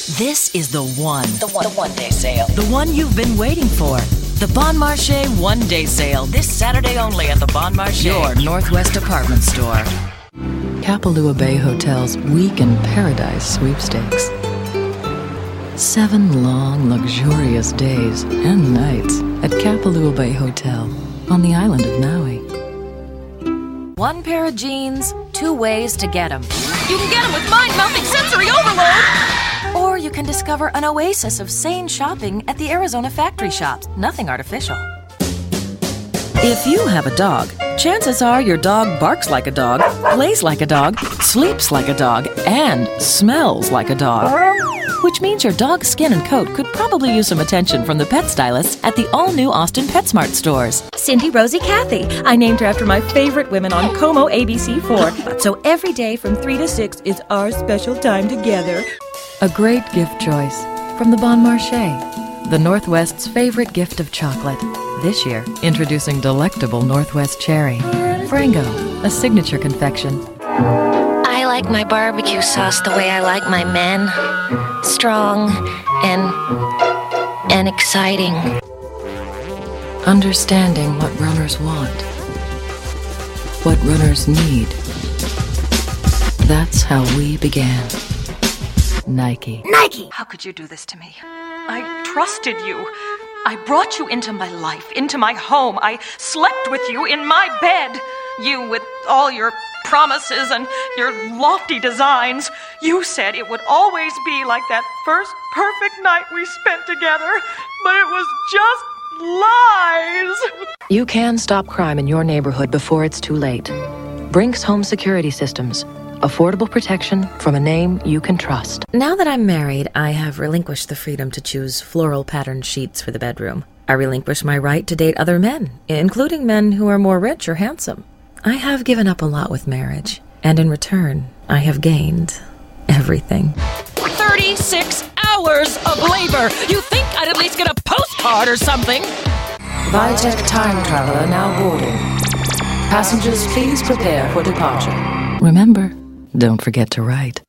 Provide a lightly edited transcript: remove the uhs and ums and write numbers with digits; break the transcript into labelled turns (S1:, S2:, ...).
S1: This is the one.
S2: The one-day sale.
S1: The one you've been waiting for. The Bon Marché one-day sale. This Saturday only at the Bon Marché. Your Northwest department store.
S3: Kapalua Bay Hotel's Week in Paradise sweepstakes. 7 long, luxurious days and nights at Kapalua Bay Hotel on the island of Maui.
S1: 1 pair of jeans, 2 ways to get them. You can get them with mind-melting sensory overload! Or you can discover an oasis of sane shopping at the Arizona Factory Shops. Nothing artificial. If you have a dog, chances are your dog barks like a dog, plays like a dog, sleeps like a dog, and smells like a dog. Which means your dog's skin and coat could probably use some attention from the pet stylists at the all-new Austin PetSmart stores.
S4: Cindy, Rosie, Kathy. I named her after my favorite women on Como ABC4. So every day from 3 to 6 is our special time together.
S3: A great gift choice from the Bon Marché, the Northwest's favorite gift of chocolate. This year, introducing delectable Northwest Cherry. Frango, a signature confection.
S5: I like my barbecue sauce the way I like my men. Strong and exciting.
S3: Understanding what runners want. What runners need. That's how we began. Nike.
S4: Nike!
S6: How could you do this to me? I trusted you. I brought you into my life, into my home. I slept with you in my bed. You with all your promises and your lofty designs. You said it would always be like that first perfect night we spent together, but it was just lies.
S3: You can stop crime in your neighborhood before it's too late. Brinks Home Security Systems. Affordable protection from a name you can trust.
S4: Now that I'm married, I have relinquished the freedom to choose floral patterned sheets for the bedroom. I relinquish my right to date other men, including men who are more rich or handsome. I have given up a lot with marriage, and in return, I have gained everything.
S1: 36 hours of labor! You think I'd at least get a postcard or something?
S3: Vitek Time Traveler now boarding. Passengers, please prepare for departure. Remember, don't forget to write.